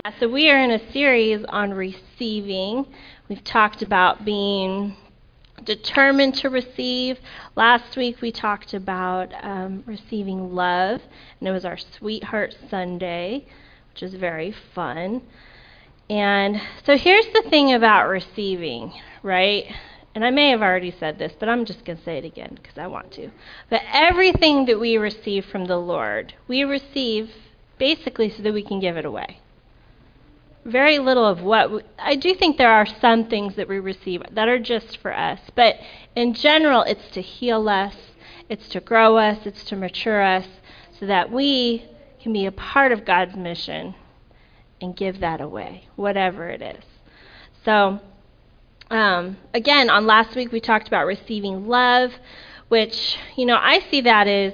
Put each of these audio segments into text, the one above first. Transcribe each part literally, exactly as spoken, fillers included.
So we are in a series on receiving. We've talked about being determined to receive. Last week we talked about um, receiving love, and it was our Sweetheart Sunday, which is very fun. And so here's the thing about receiving, right? And I may have already said this, but I'm just going to say it again because I want to. But everything that we receive from the Lord, we receive basically so that we can give it away. Very little of what we, I do think there are some things that we receive that are just for us, but in general it's to heal us, it's to grow us, it's to mature us so that we can be a part of God's mission and give that away, whatever it is. So um, again, on last week we talked about receiving love, which, you know, I see that as,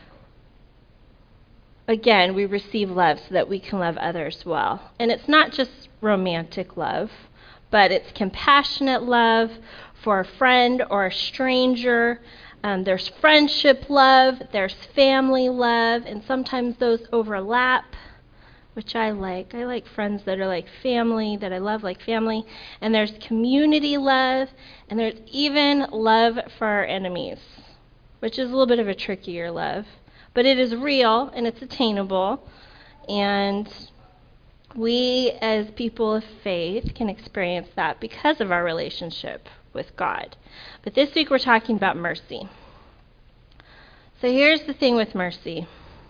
again, we receive love so that we can love others well. And it's not just romantic love, but it's compassionate love for a friend or a stranger. Um, there's friendship love, there's family love, and sometimes those overlap, which I like. I like friends that are like family, that I love like family. And there's community love, and there's even love for our enemies, which is a little bit of a trickier love. But it is real, and it's attainable, and we as people of faith can experience that because of our relationship with God. But this week we're talking about mercy. So here's the thing with mercy.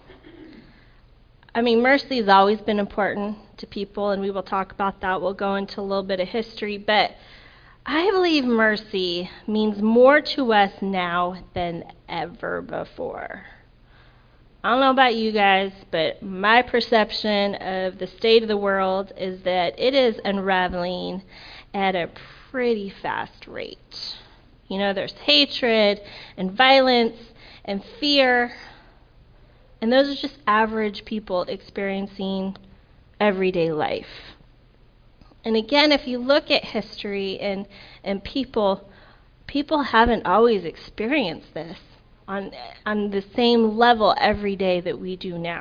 I mean, mercy has always been important to people, and we will talk about that. We'll go into a little bit of history, but I believe mercy means more to us now than ever before. I don't know about you guys, but my perception of the state of the world is that it is unraveling at a pretty fast rate. You know, there's hatred and violence and fear, and those are just average people experiencing everyday life. And again, if you look at history and, and people, people haven't always experienced this on on the same level every day that we do now.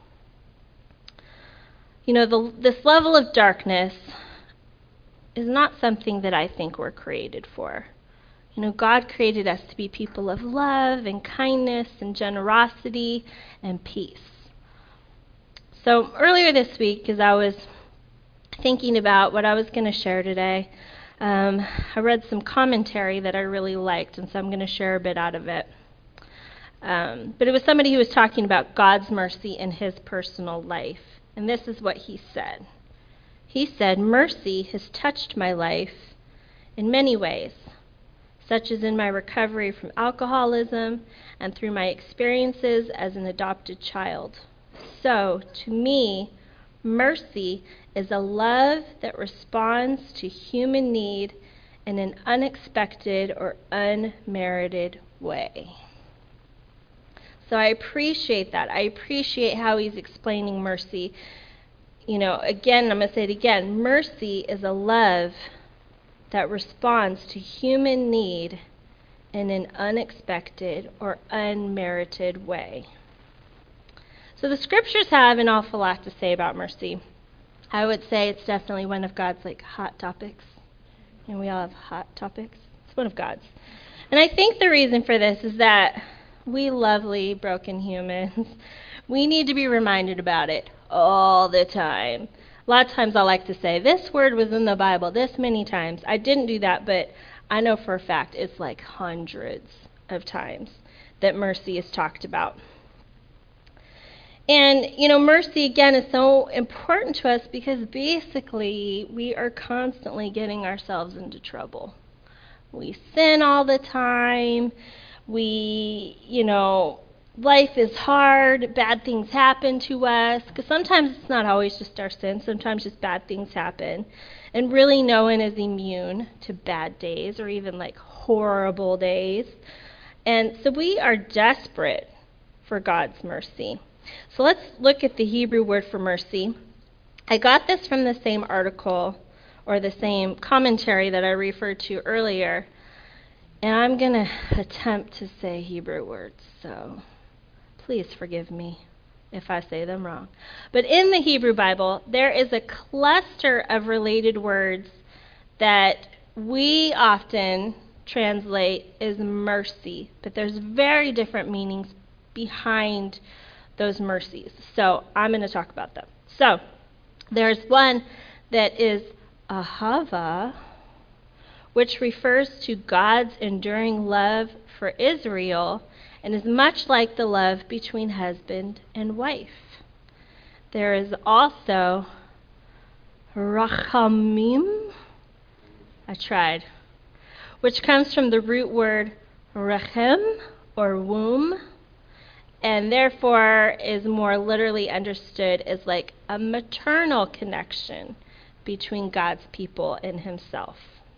You know, the, this level of darkness is not something that I think we're created for. You know, God created us to be people of love and kindness and generosity and peace. So earlier this week, as I was thinking about what I was going to share today, um, I read some commentary that I really liked, and so I'm going to share a bit out of it. Um, but it was somebody who was talking about God's mercy in his personal life. And this is what he said. He said, "Mercy has touched my life in many ways, such as in my recovery from alcoholism and through my experiences as an adopted child. So, to me, mercy is a love that responds to human need in an unexpected or unmerited way." So I appreciate that. I appreciate how he's explaining mercy. You know, again, I'm going to say it again. Mercy is a love that responds to human need in an unexpected or unmerited way. So the scriptures have an awful lot to say about mercy. I would say it's definitely one of God's like hot topics. And we all have hot topics. It's one of God's. And I think the reason for this is that we lovely, broken humans, we need to be reminded about it all the time. A lot of times I like to say, this word was in the Bible this many times. I didn't do that, but I know for a fact it's like hundreds of times that mercy is talked about. And, you know, mercy, again, is so important to us because basically we are constantly getting ourselves into trouble. We sin all the time. We, you know, life is hard, bad things happen to us, because sometimes it's not always just our sin, sometimes just bad things happen. And really no one is immune to bad days or even like horrible days. And so we are desperate for God's mercy. So let's look at the Hebrew word for mercy. I got this from the same article or the same commentary that I referred to earlier. And I'm going to attempt to say Hebrew words, so please forgive me. if I say them wrong. But in the Hebrew Bible, there is a cluster of related words that we often translate as mercy, but there's very different meanings behind those mercies. So I'm going to talk about them. So there's one that is ahava, which refers to God's enduring love for Israel and is much like the love between husband and wife. There is also rachamim, I tried, which comes from the root word rechem, or womb, and therefore is more literally understood as like a maternal connection between God's people and himself.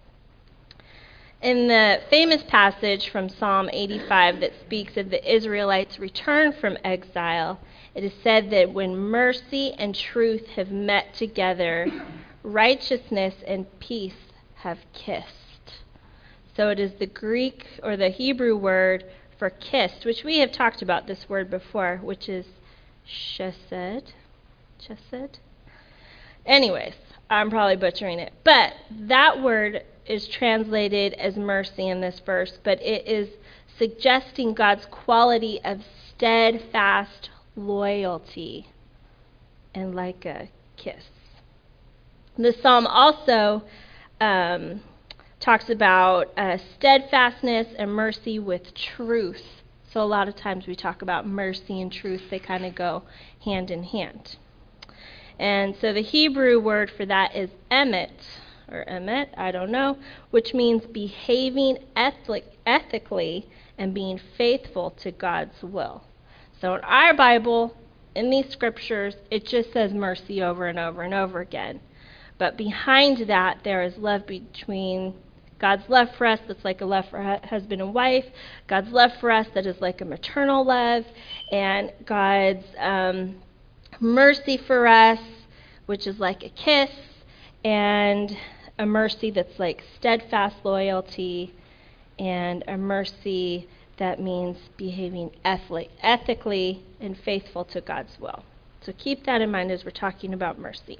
In the famous passage from Psalm eighty-five that speaks of the Israelites' return from exile, it is said that when mercy and truth have met together, righteousness and peace have kissed. So it is the Greek or the Hebrew word for kissed, which we have talked about this word before, which is chesed. Chesed? Anyways, I'm probably butchering it. But that word is translated as mercy in this verse, but it is suggesting God's quality of steadfast loyalty and like a kiss. The psalm also um, talks about uh, steadfastness and mercy with truth. So a lot of times we talk about mercy and truth. They kind of go hand in hand. And so the Hebrew word for that is emet, or emet, I don't know, which means behaving ethic- ethically and being faithful to God's will. So in our Bible, in these scriptures, it just says mercy over and over and over again. But behind that, there is love between God's love for us that's like a love for hu- husband and wife, God's love for us that is like a maternal love, and God's um, mercy for us, which is like a kiss, and a mercy that's like steadfast loyalty, and a mercy that means behaving ethically, ethically and faithful to God's will. So keep that in mind as we're talking about mercy.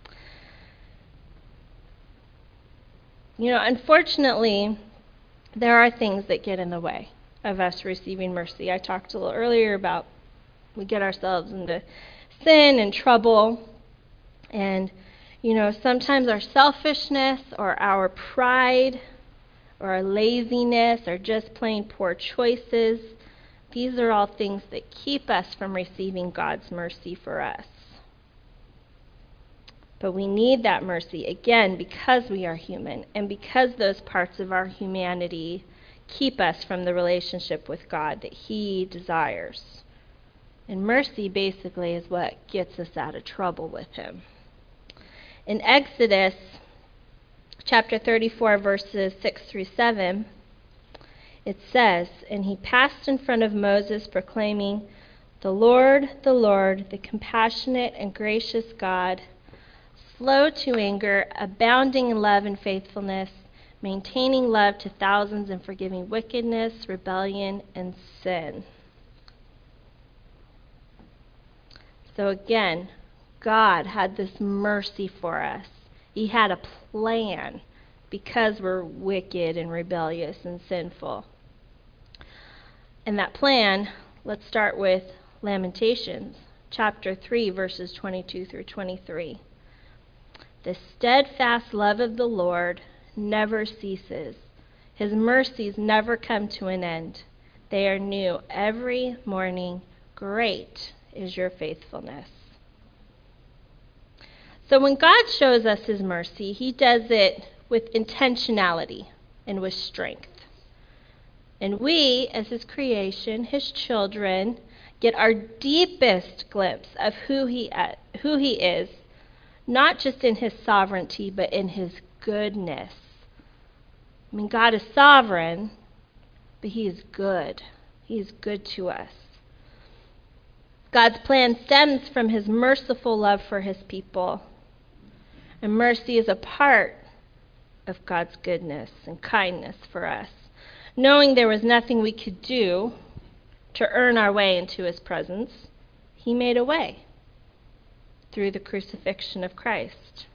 You know, unfortunately, there are things that get in the way of us receiving mercy. I talked a little earlier about we get ourselves into sin and trouble, and you know, sometimes our selfishness or our pride or our laziness or just plain poor choices, these are all things that keep us from receiving God's mercy for us. But we need that mercy, again, because we are human and because those parts of our humanity keep us from the relationship with God that He desires. And mercy basically is what gets us out of trouble with Him. In Exodus chapter thirty-four, verses six through seven, it says, "And he passed in front of Moses, proclaiming, 'The Lord, the Lord, the compassionate and gracious God, slow to anger, abounding in love and faithfulness, maintaining love to thousands and forgiving wickedness, rebellion, and sin.'" So again, God had this mercy for us. He had a plan because we're wicked and rebellious and sinful. And that plan, let's start with Lamentations, chapter three, verses twenty-two through twenty-three. "The steadfast love of the Lord never ceases. His mercies never come to an end. They are new every morning. Great is your faithfulness." So when God shows us His mercy, He does it with intentionality and with strength. And we, as His creation, His children, get our deepest glimpse of who He, uh, who he is, not just in His sovereignty, but in His goodness. I mean, God is sovereign, but He is good. He is good to us. God's plan stems from His merciful love for His people. And mercy is a part of God's goodness and kindness for us. Knowing there was nothing we could do to earn our way into His presence, He made a way through the crucifixion of Christ.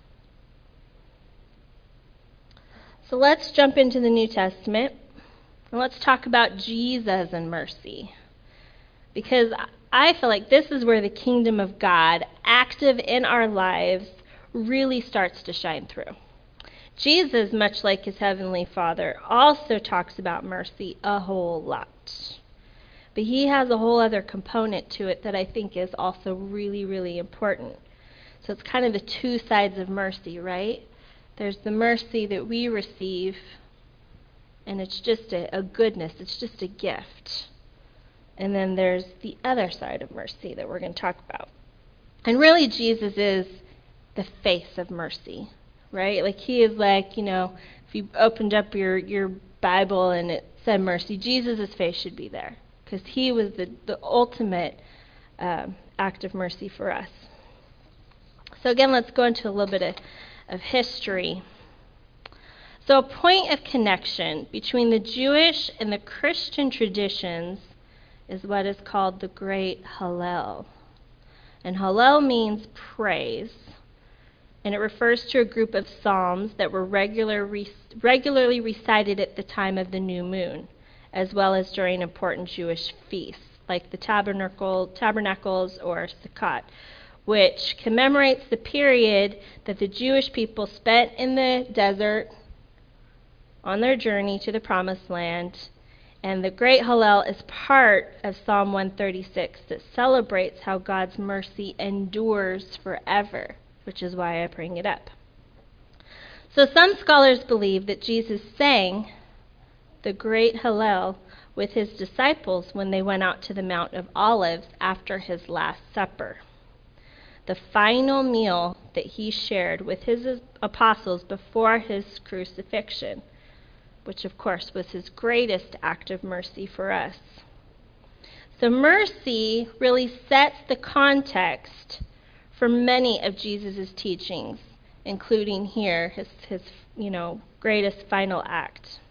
So let's jump into the New Testament, and let's talk about Jesus and mercy. Because I feel like this is where the kingdom of God, active in our lives, really starts to shine through. Jesus, much like his heavenly Father, also talks about mercy a whole lot. But he has a whole other component to it that I think is also really, really important. So it's kind of the two sides of mercy, right? There's the mercy that we receive, and it's just a, a goodness, it's just a gift. And then there's the other side of mercy that we're going to talk about. And really, Jesus is the face of mercy, right? Like, he is like, you know, if you opened up your, your Bible and it said mercy, Jesus' face should be there, because he was the, the ultimate um, act of mercy for us. So again, let's go into a little bit of, of history. So a point of connection between the Jewish and the Christian traditions is what is called the Great Hallel. And Hallel means praise, and it refers to a group of psalms that were regular, re- regularly recited at the time of the new moon, as well as during important Jewish feasts, like the tabernacle, tabernacles or Sukkot, which commemorates the period that the Jewish people spent in the desert on their journey to the Promised Land. And the Great Hallel is part of Psalm one thirty-six that celebrates how God's mercy endures forever, which is why I bring it up. So some scholars believe that Jesus sang the Great Hallel with his disciples when they went out to the Mount of Olives after his Last Supper, the final meal that he shared with his apostles before his crucifixion, which of course was his greatest act of mercy for us. So mercy really sets the context for many of Jesus' teachings, including here his, his you know, greatest final act.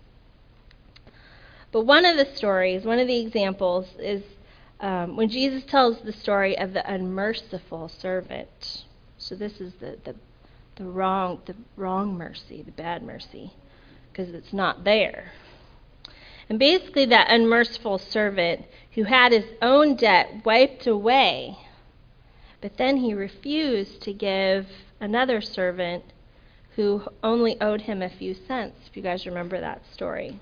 But one of the stories, one of the examples is um, when Jesus tells the story of the unmerciful servant. So this is the, the, the wrong the wrong mercy, the bad mercy, because it's not there. And basically that unmerciful servant who had his own debt wiped away, but then he refused to give another servant who only owed him a few cents, if you guys remember that story.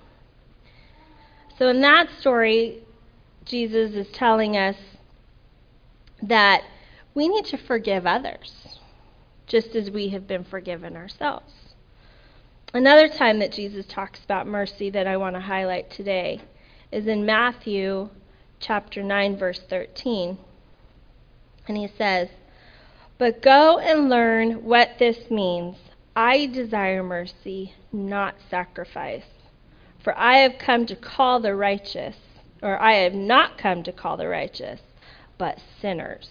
So in that story, Jesus is telling us that we need to forgive others, just as we have been forgiven ourselves. Another time that Jesus talks about mercy that I want to highlight today is in Matthew chapter nine, verse thirteen. And he says, "But go and learn what this means. I desire mercy, not sacrifice. For I have come to call the righteous, or I have not come to call the righteous, but sinners."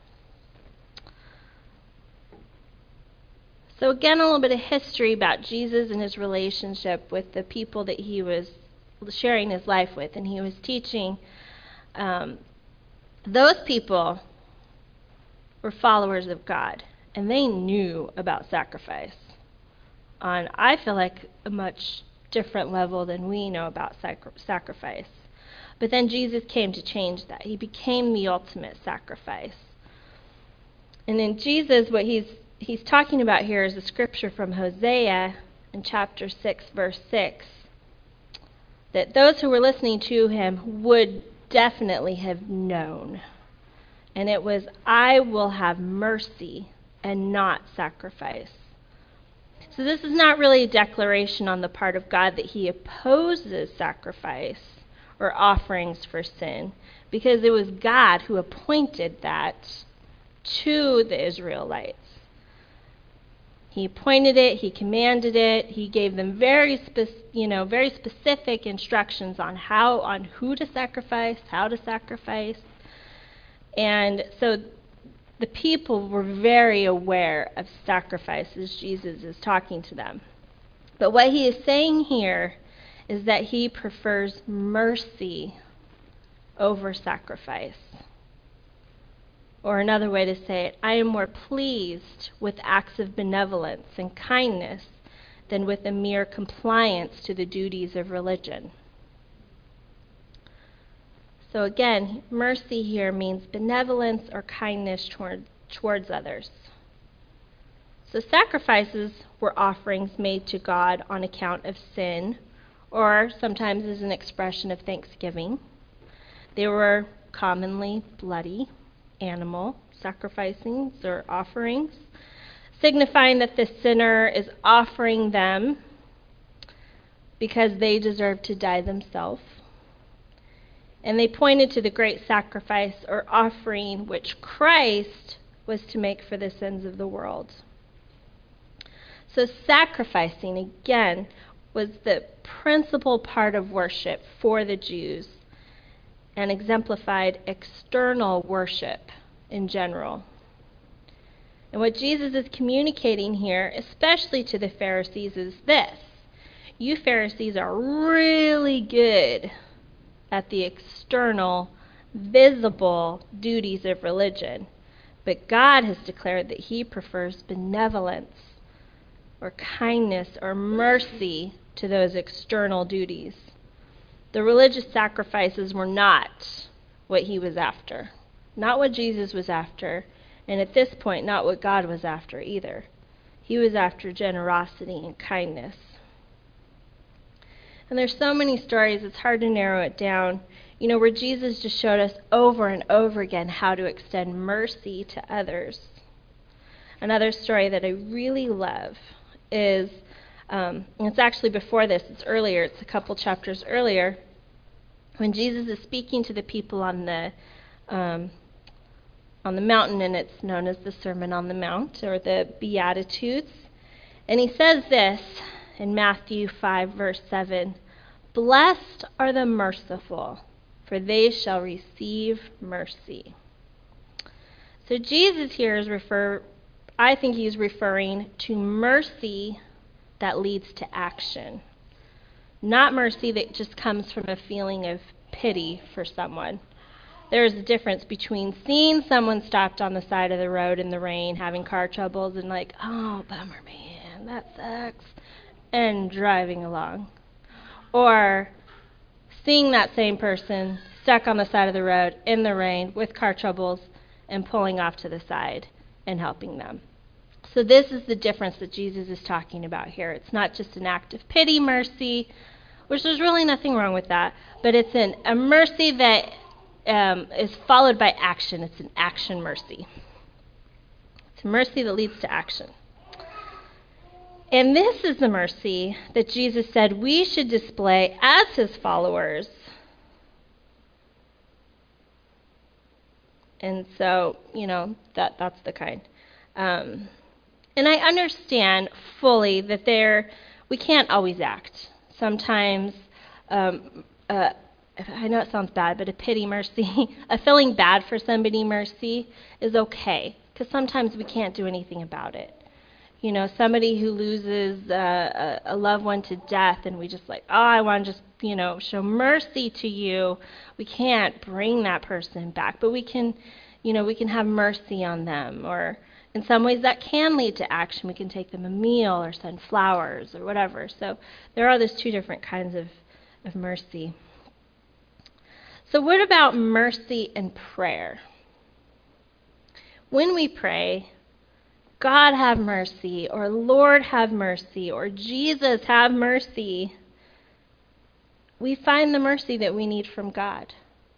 So again, a little bit of history about Jesus and his relationship with the people that he was sharing his life with and he was teaching. Um, those people were followers of God, and they knew about sacrifice on, I feel like, a much different level than we know about sacri- sacrifice. But then Jesus came to change that. He became the ultimate sacrifice. And in Jesus, what he's he's talking about here is a scripture from Hosea in chapter six, verse six, that those who were listening to him would definitely have known. And it was, "I will have mercy and not sacrifice." So this is not really a declaration on the part of God that he opposes sacrifice or offerings for sin, because it was God who appointed that to the Israelites. He appointed it, he commanded it, he gave them very spe- you know, very specific instructions on how, on who to sacrifice, how to sacrifice. And so the people were very aware of sacrifices. Jesus is talking to them. But what he is saying here is that he prefers mercy over sacrifice. Or another way to say it, I am more pleased with acts of benevolence and kindness than with a mere compliance to the duties of religion. So again, mercy here means benevolence or kindness toward, towards others. So sacrifices were offerings made to God on account of sin, or sometimes as an expression of thanksgiving. They were commonly bloody animal sacrificings or offerings, signifying that the sinner is offering them because they deserve to die themselves. And they pointed to the great sacrifice or offering which Christ was to make for the sins of the world. So sacrificing, again, was the principal part of worship for the Jews and exemplified external worship in general. And what Jesus is communicating here, especially to the Pharisees, is this. You Pharisees are really good at the external, visible duties of religion, but God has declared that he prefers benevolence or kindness or mercy to those external duties. The religious sacrifices were not what he was after, not what Jesus was after, and at this point, not what God was after either. He was after generosity and kindness. And there's so many stories, it's hard to narrow it down, you know, where Jesus just showed us over and over again how to extend mercy to others. Another story that I really love is, um, and it's actually before this, it's earlier, it's a couple chapters earlier, when Jesus is speaking to the people on the um, on the mountain, and it's known as the Sermon on the Mount, or the Beatitudes. And he says this in Matthew five, verse seven, "Blessed are the merciful, for they shall receive mercy." So Jesus here is refer, I think he's referring to mercy that leads to action. Not mercy that just comes from a feeling of pity for someone. There's a difference between seeing someone stopped on the side of the road in the rain, having car troubles, and like, oh, bummer, man, that sucks, and driving along. Or seeing that same person stuck on the side of the road in the rain with car troubles and pulling off to the side and helping them. So this is the difference that Jesus is talking about here. It's not just an act of pity, mercy, which there's really nothing wrong with that, but it's an, a mercy that um, is followed by action. It's an action mercy. It's a mercy that leads to action. And this is the mercy that Jesus said we should display as his followers. And so, you know, that that's the kind. Um, and I understand fully that there, we can't always act. Sometimes, um, uh, I know it sounds bad, but a pity mercy, a feeling bad for somebody mercy is okay, because sometimes we can't do anything about it. You know, somebody who loses uh, a, a loved one to death, and we just like, oh, I want to just, you know, show mercy to you. We can't bring that person back, but we can, you know, we can have mercy on them. Or in some ways that can lead to action. We can take them a meal or send flowers or whatever. So there are those two different kinds of, of mercy. So what about mercy and prayer? When we pray, God have mercy, or Lord have mercy, or Jesus have mercy, we find the mercy that we need from God.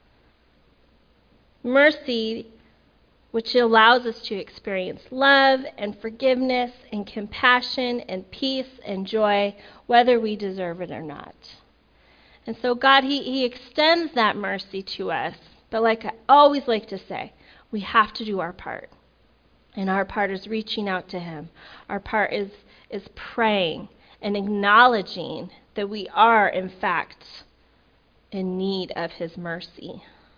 Mercy which allows us to experience love and forgiveness and compassion and peace and joy, whether we deserve it or not. And so God, he, he extends that mercy to us. But like I always like to say, we have to do our part. And our part is reaching out to him. Our part is, is praying and acknowledging that we are, in fact, in need of his mercy.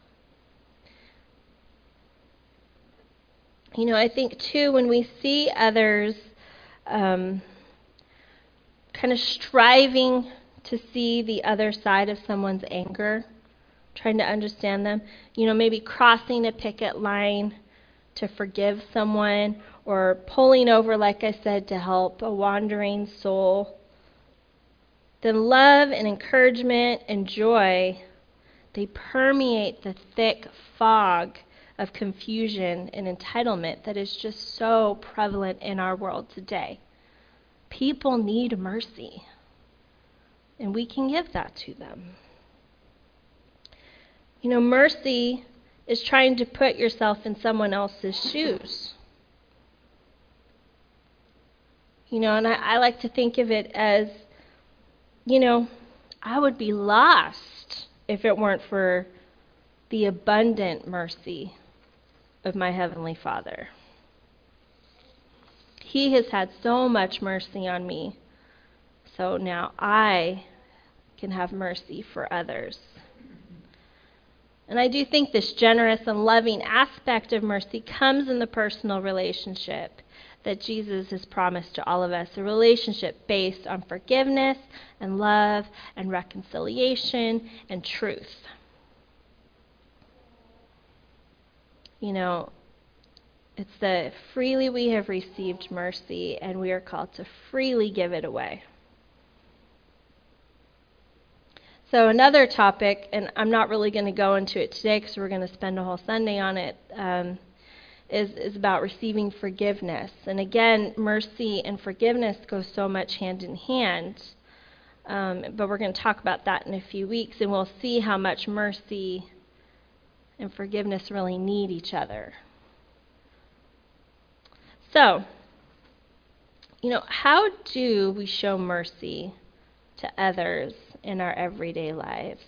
You know, I think, too, when we see others um, kind of striving to see the other side of someone's anger, trying to understand them, you know, maybe crossing a picket line to forgive someone, or pulling over, like I said, to help a wandering soul, then love and encouragement and joy, they permeate the thick fog of confusion and entitlement that is just so prevalent in our world today. People need mercy, and we can give that to them. You know, mercy is trying to put yourself in someone else's shoes. You know, and I, I like to think of it as, you know, I would be lost if it weren't for the abundant mercy of my Heavenly Father. He has had so much mercy on me, so now I can have mercy for others. And I do think this generous and loving aspect of mercy comes in the personal relationship that Jesus has promised to all of us, a relationship based on forgiveness and love and reconciliation and truth. You know, it's the freely we have received mercy, and we are called to freely give it away. So another topic, and I'm not really going to go into it today because we're going to spend a whole Sunday on it, um, is, is about receiving forgiveness. And again, mercy and forgiveness go so much hand in hand. Um, but we're going to talk about that in a few weeks, and we'll see how much mercy and forgiveness really need each other. So, you know, how do we show mercy to others in our everyday lives?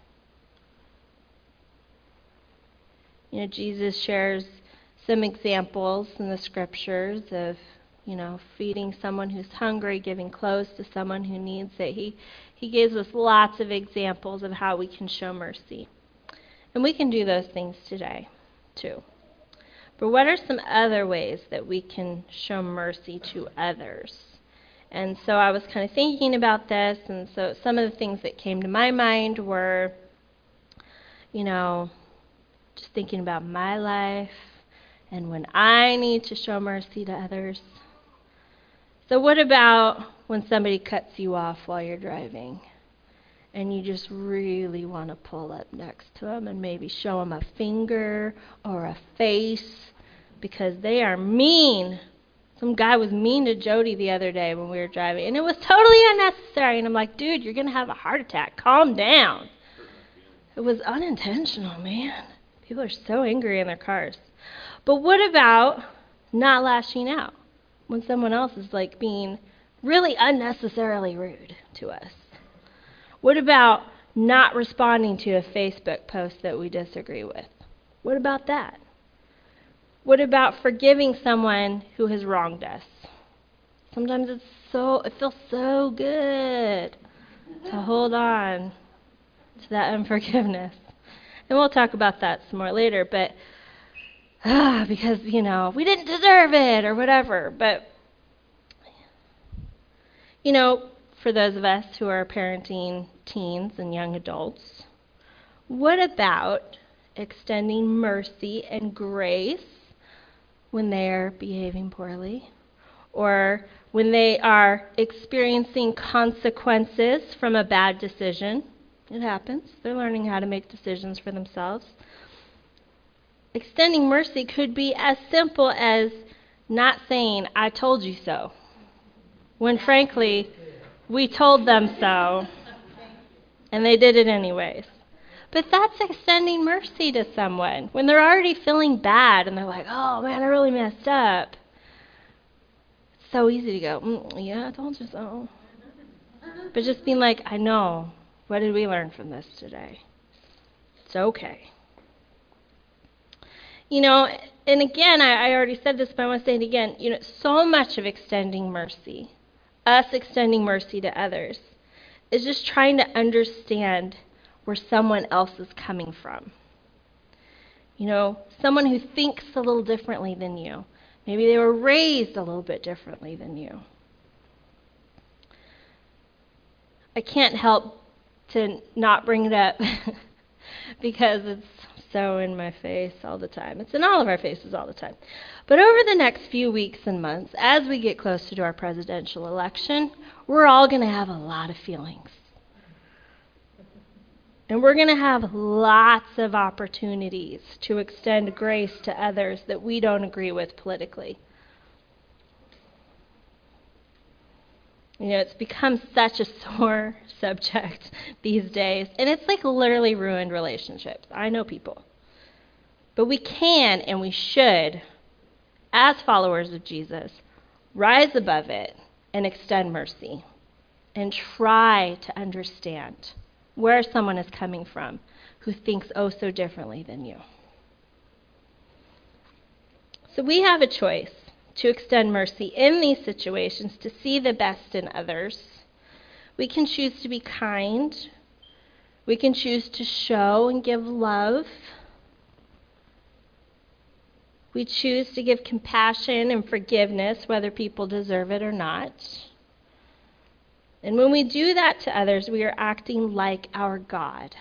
You know, Jesus shares some examples in the scriptures of, you know, feeding someone who's hungry, giving clothes to someone who needs it. He, he gives us lots of examples of how we can show mercy. And we can do those things today, too. But what are some other ways that we can show mercy to others? And so I was kind of thinking about this, and so some of the things that came to my mind were, you know, just thinking about my life and when I need to show mercy to others. So what about when somebody cuts you off while you're driving and you just really want to pull up next to them and maybe show them a finger or a face because they are mean? Some guy was mean to Jody the other day when we were driving, and it was totally unnecessary. And I'm like, dude, you're going to have a heart attack. Calm down. It was unintentional, man. People are so angry in their cars. But what about not lashing out when someone else is like being really unnecessarily rude to us? What about not responding to a Facebook post that we disagree with? What about that? What about forgiving someone who has wronged us? Sometimes it's so, it feels so good to hold on to that unforgiveness. And we'll talk about that some more later, but ah, because, you know, we didn't deserve it or whatever. But, you know, for those of us who are parenting teens and young adults, what about extending mercy and grace when they're behaving poorly, or when they are experiencing consequences from a bad decision? It happens. They're learning how to make decisions for themselves. Extending mercy could be as simple as not saying, I told you so, when frankly, we told them so, and they did it anyways. But that's extending mercy to someone when they're already feeling bad and they're like, oh man, I really messed up. It's so easy to go, mm, yeah, I told you so. But just being like, I know. What did we learn from this today? It's okay. You know, and again, I, I already said this, but I want to say it again. You know, so much of extending mercy, us extending mercy to others, is just trying to understand where someone else is coming from. You know, someone who thinks a little differently than you. Maybe they were raised a little bit differently than you. I can't help to not bring it up, because it's so in my face all the time. It's in all of our faces all the time. But over the next few weeks and months, as we get closer to our presidential election, we're all going to have a lot of feelings. And we're going to have lots of opportunities to extend grace to others that we don't agree with politically. You know, it's become such a sore subject these days, and it's like literally ruined relationships. I know people. But we can and we should, as followers of Jesus, rise above it and extend mercy and try to understand where someone is coming from who thinks oh so differently than you. So we have a choice to extend mercy in these situations, to see the best in others. We can choose to be kind. We can choose to show and give love. We choose to give compassion and forgiveness, whether people deserve it or not. And when we do that to others, we are acting like our God.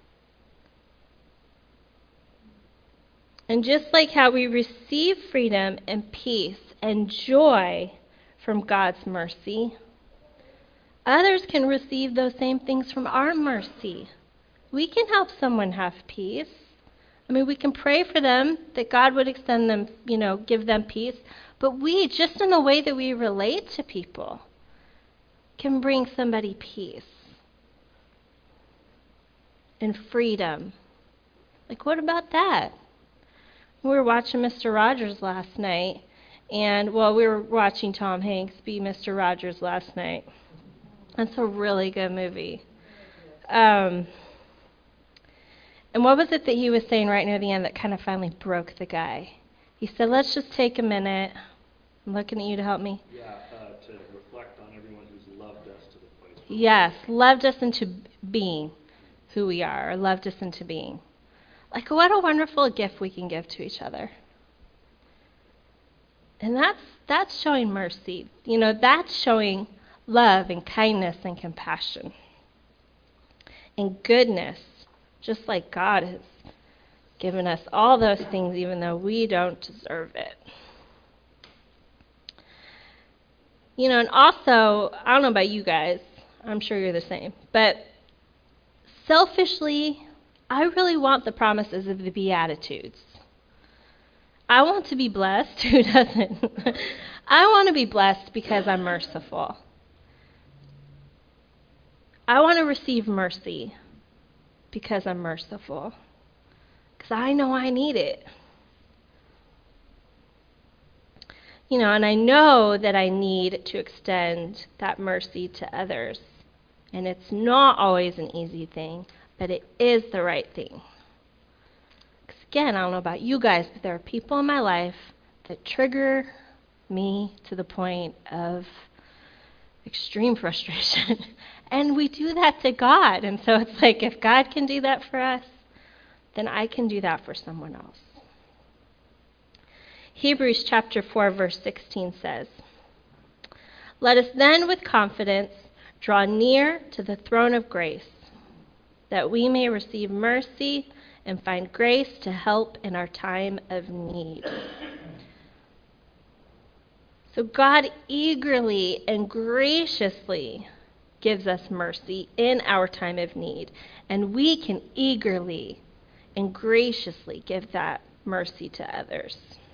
And just like how we receive freedom and peace and joy from God's mercy, others can receive those same things from our mercy. We can help someone have peace. I mean, we can pray for them that God would extend them, you know, give them peace. But we, just in the way that we relate to people, can bring somebody peace and freedom. Like, what about that? We were watching Mister Rogers last night, and, well, we were watching Tom Hanks be Mister Rogers last night. That's a really good movie. Um, and what was it that he was saying right near the end that kind of finally broke the guy? He said, let's just take a minute. I'm looking at you to help me. Yeah, uh, to reflect on everyone who's loved us to the place. Yes, loved us into being who we are, or loved us into being. Like, what a wonderful gift we can give to each other. And that's that's showing mercy. You know, that's showing love and kindness and compassion and goodness, just like God has given us all those things even though we don't deserve it. You know, and also, I don't know about you guys, I'm sure you're the same, but selfishly, I really want the promises of the Beatitudes. I want to be blessed. Who doesn't? I want to be blessed because I'm merciful. I want to receive mercy because I'm merciful. Because I know I need it. You know, and I know that I need to extend that mercy to others. And it's not always an easy thing, but it is the right thing. Because again, I don't know about you guys, but there are people in my life that trigger me to the point of extreme frustration. And we do that to God. And so it's like, if God can do that for us, then I can do that for someone else. Hebrews chapter four, verse sixteen says, let us then with confidence draw near to the throne of grace, that we may receive mercy and find grace to help in our time of need. So God eagerly and graciously gives us mercy in our time of need, and we can eagerly and graciously give that mercy to others.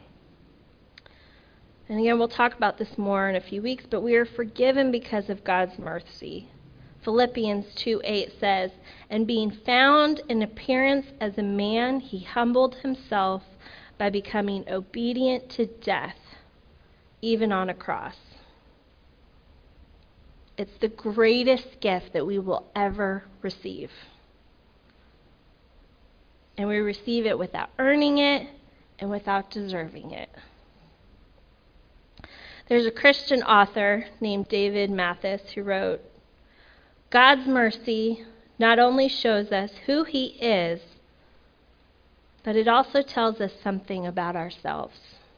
And again, we'll talk about this more in a few weeks, but we are forgiven because of God's mercy. Philippians two eight says, and being found in appearance as a man, he humbled himself by becoming obedient to death, even on a cross. It's the greatest gift that we will ever receive. And we receive it without earning it and without deserving it. There's a Christian author named David Mathis who wrote, God's mercy not only shows us who he is, but it also tells us something about ourselves.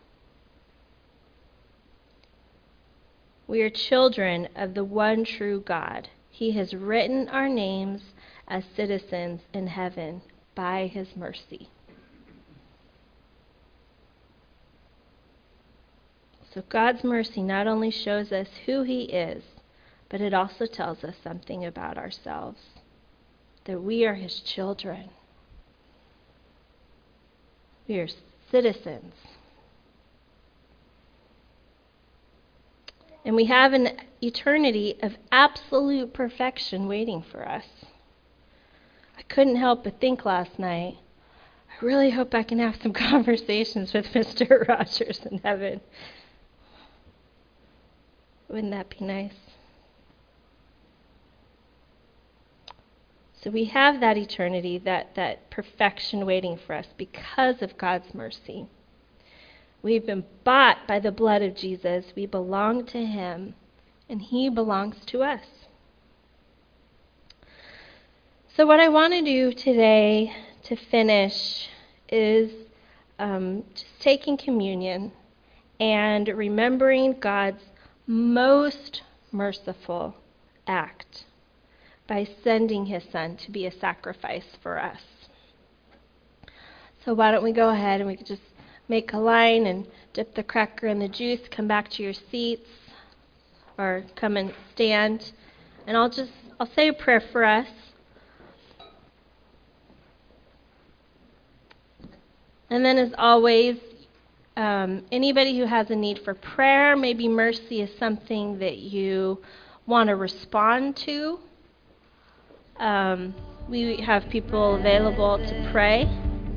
We are children of the one true God. He has written our names as citizens in heaven, by his mercy. So God's mercy not only shows us who he is, but it also tells us something about ourselves, that we are his children. We are citizens. And we have an eternity of absolute perfection waiting for us. I couldn't help but think last night, I really hope I can have some conversations with Mister Rogers in heaven. Wouldn't that be nice? So we have that eternity, that, that perfection waiting for us because of God's mercy. We've been bought by the blood of Jesus. We belong to him, and he belongs to us. So what I want to do today to finish is um, just taking communion and remembering God's most merciful act by sending his son to be a sacrifice for us. So why don't we go ahead and we could just make a line and dip the cracker in the juice, come back to your seats, or come and stand. And I'll just, I'll say a prayer for us. And then as always, um, anybody who has a need for prayer, maybe mercy is something that you want to respond to. Um, we have people available to pray.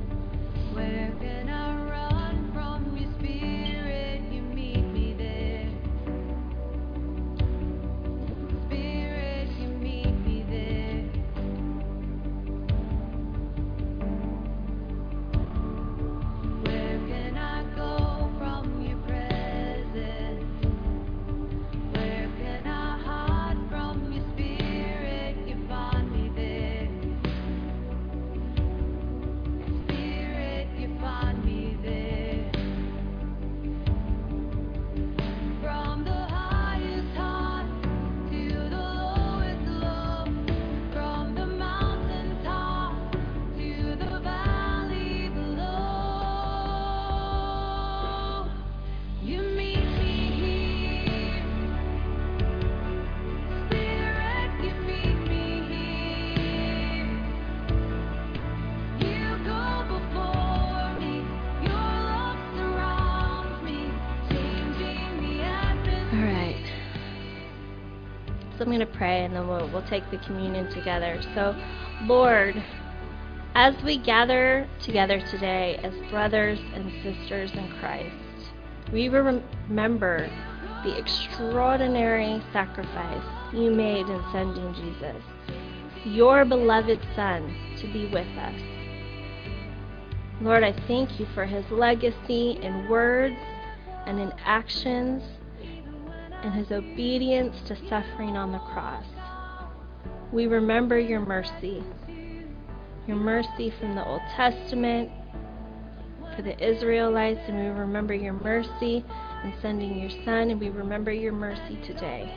So I'm going to pray, and then we'll, we'll take the communion together. So, Lord, as we gather together today as brothers and sisters in Christ, we remember the extraordinary sacrifice you made in sending Jesus, your beloved Son, to be with us. Lord, I thank you for his legacy in words and in actions, and his obedience to suffering on the cross. We remember your mercy, your mercy from the Old Testament for the Israelites, and we remember your mercy in sending your Son, and we remember your mercy today.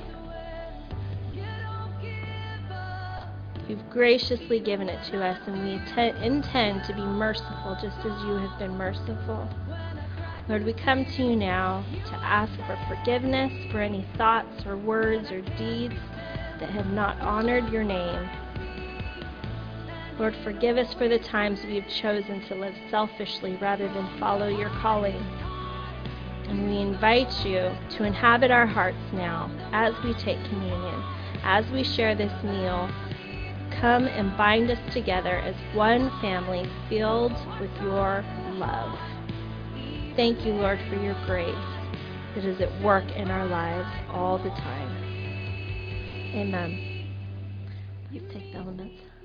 You've graciously given it to us, and we att- intend to be merciful just as you have been merciful. Lord, we come to you now to ask for forgiveness for any thoughts or words or deeds that have not honored your name. Lord, forgive us for the times we have chosen to live selfishly rather than follow your calling. And we invite you to inhabit our hearts now as we take communion, as we share this meal. Come and bind us together as one family filled with your love. Thank you, Lord, for your grace that is at work in our lives all the time. Amen. Please take the elements.